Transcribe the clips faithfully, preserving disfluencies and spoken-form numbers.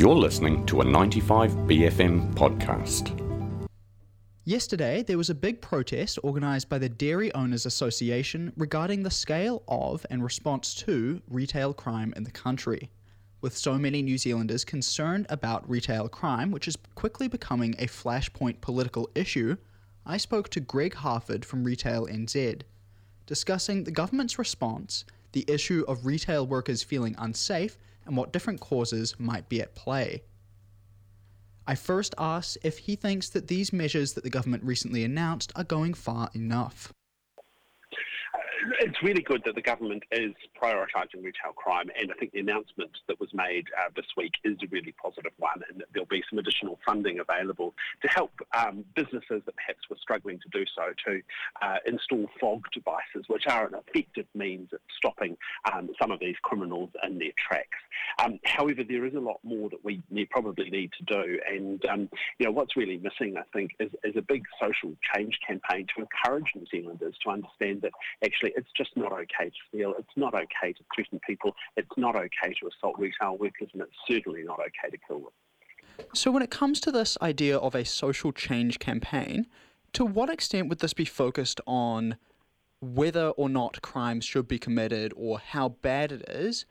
You're listening to a ninety-five B F M podcast. Yesterday, there was a big protest organised by the Dairy Owners Association regarding the scale of and response to retail crime in the country. With so many New Zealanders concerned about retail crime, which is quickly becoming a flashpoint political issue, I spoke to Greg Harford from Retail N Z, discussing the government's response, the issue of retail workers feeling unsafe, and what different causes might be at play. I first asked if he thinks that these measures that the government recently announced are going far enough. It's really good that the government is prioritising retail crime, and I think the announcement that was made uh, this week is a really positive one, and that there'll be some additional funding available to help um, businesses that perhaps were struggling to do so to uh, install fog devices, which are an effective means of stopping um, some of these criminals in their tracks. Um, however, there is a lot more that we need, probably need to do, and um, you know what's really missing, I think, is, is a big social change campaign to encourage New Zealanders to understand that actually it's just not okay to steal, it's not okay to threaten people, it's not okay to assault retail workers, and it's certainly not okay to kill them. So when it comes to this idea of a social change campaign, to what extent would this be focused on whether or not crimes should be committed or how bad it is,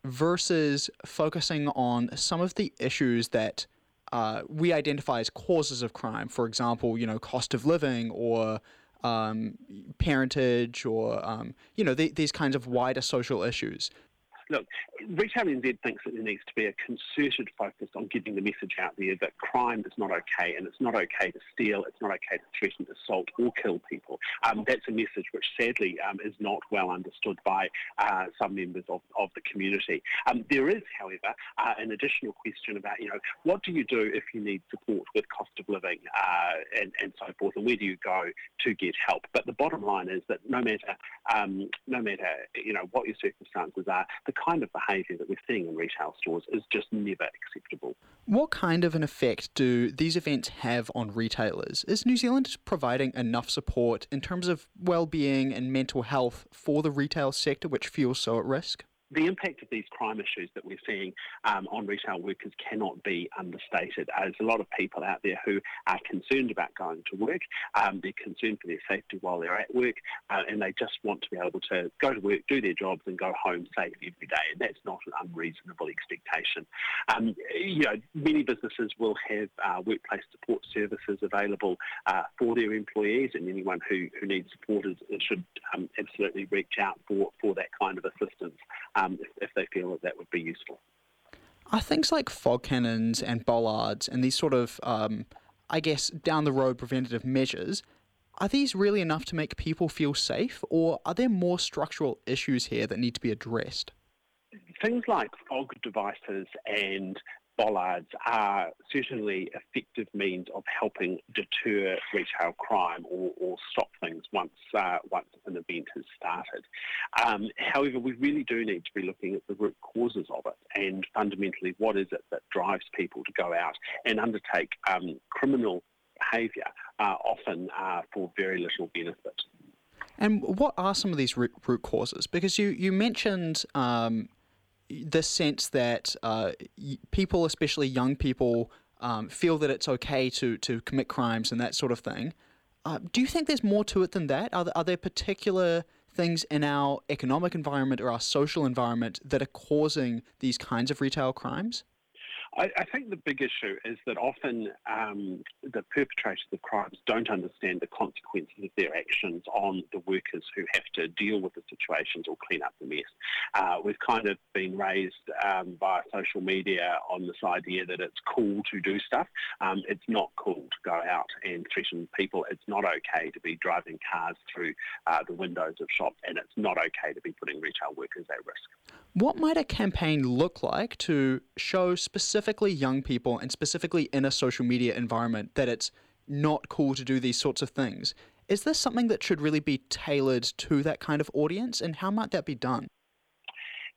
versus focusing on some of the issues that uh, we identify as causes of crime, for example, you know, cost of living or Um, parentage or, um, you know, th- these kinds of wider social issues? Look, Retail N Z thinks that there needs to be a concerted focus on getting the message out there that crime is not okay, and it's not okay to steal, it's not okay to threaten, assault or kill people. Um, that's a message which sadly um, is not well understood by uh, some members of, of the community. Um, there is, however, uh, an additional question about, you know, what do you do if you need support with cost of living uh, and, and so forth, and where do you go to get help? But the bottom line is that no matter, um, no matter, you know, what your circumstances are, the kind of behaviour that we're seeing in retail stores is just never acceptable. What kind of an effect do these events have on retailers? Is New Zealand providing enough support in terms of well-being and mental health for the retail sector, which feels so at risk? The impact of these crime issues that we're seeing um, on retail workers cannot be understated. Uh, there's a lot of people out there who are concerned about going to work. Um, they're concerned for their safety while they're at work, uh, and they just want to be able to go to work, do their jobs, and go home safe every day. And that's not an unreasonable expectation. Um, you know, many businesses will have uh, workplace support services available uh, for their employees, and anyone who, who needs support is, should um, absolutely reach out for, for that kind of assistance. Um, if, if they feel that that would be useful. Are things like fog cannons and bollards and these sort of, um, I guess, down-the-road preventative measures, are these really enough to make people feel safe, or are there more structural issues here that need to be addressed? Things like fog devices and bollards are certainly effective means of helping deter retail crime or, or stop things once uh, once an event has started. Um, however, we really do need to be looking at the root causes of it, and fundamentally what is it that drives people to go out and undertake um, criminal behaviour, uh, often uh, for very little benefit. And what are some of these root, root causes? Because you, you mentioned um, this sense that uh, people, especially young people, um, feel that it's okay to, to commit crimes and that sort of thing. Uh, do you think there's more to it than that? Are there, are there particular things in our economic environment or our social environment that are causing these kinds of retail crimes? I, I think the big issue is that often um, the perpetrators of crimes don't understand the consequences of their actions on the workers who have to deal with the situations or clean up the mess. Uh, we've kind of been raised um, by social media on this idea that it's cool to do stuff. Um, it's not cool to go out and threaten people. It's not okay to be driving cars through uh, the windows of shops, and it's not okay to be putting retail workers at risk. What might a campaign look like to show specifically young people and specifically in a social media environment that it's not cool to do these sorts of things? Is this something that should really be tailored to that kind of audience, and how might that be done?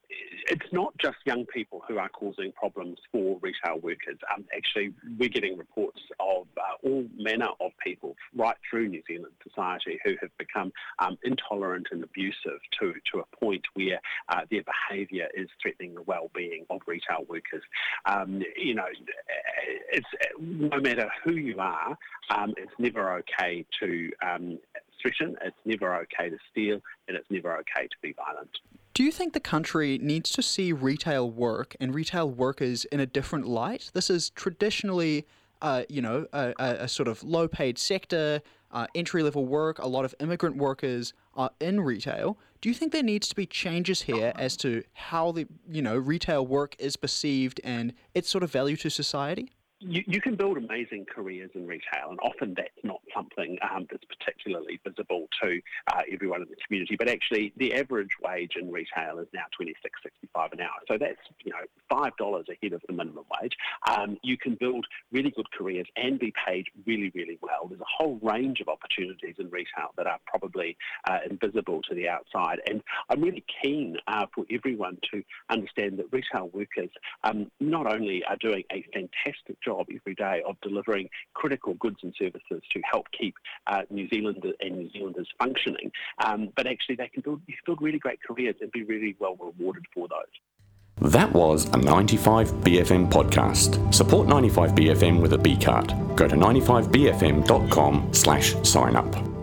it's not just young people who are causing problems for retail workers. Um, actually, we're getting reports of uh, all manner of people right through New Zealand society who have become um, intolerant and abusive to, to a point where uh, their behaviour is threatening the well-being of retail workers. Um, you know, it's no matter who you are, um, it's never okay to um, threaten, it's never okay to steal, and it's never okay to be violent. Do you think the country needs to see retail work and retail workers in a different light? This is traditionally, uh, you know, a, a sort of low-paid sector, uh, entry-level work. A lot of immigrant workers are in retail. Do you think there needs to be changes here as to how the, you know, retail work is perceived and its sort of value to society? You, you can build amazing careers in retail, and often that's not something um, that's particularly visible to uh, everyone in the community. But actually, the average wage in retail is now twenty-six sixty-five an hour. So that's, you know, five dollars ahead of the minimum wage. Um, you can build really good careers and be paid really, really well. There's a whole range of opportunities in retail that are probably uh, invisible to the outside. And I'm really keen uh, for everyone to understand that retail workers um, not only are doing a fantastic job every day of delivering critical goods and services to help keep uh, New Zealand and New Zealanders functioning, um, but actually they can build, build really great careers and be really well rewarded for those. That was a ninety-five B F M podcast. Support ninety-five B F M with a B card. Go to ninety-five B F M dot com slash sign up.